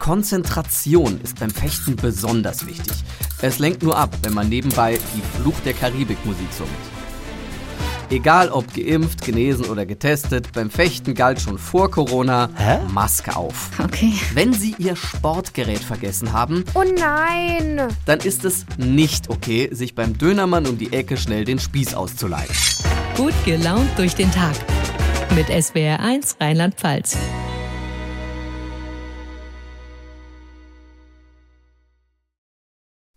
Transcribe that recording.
Konzentration ist beim Fechten besonders wichtig. Es lenkt nur ab, wenn man nebenbei die Fluch der Karibik-Musik summt. Egal ob geimpft, genesen oder getestet, beim Fechten galt schon vor Corona Maske auf. Okay. Wenn Sie Ihr Sportgerät vergessen haben, Oh nein! dann ist es nicht okay, sich beim Dönermann um die Ecke schnell den Spieß auszuleihen. Gut gelaunt durch den Tag. Mit SWR1 Rheinland-Pfalz.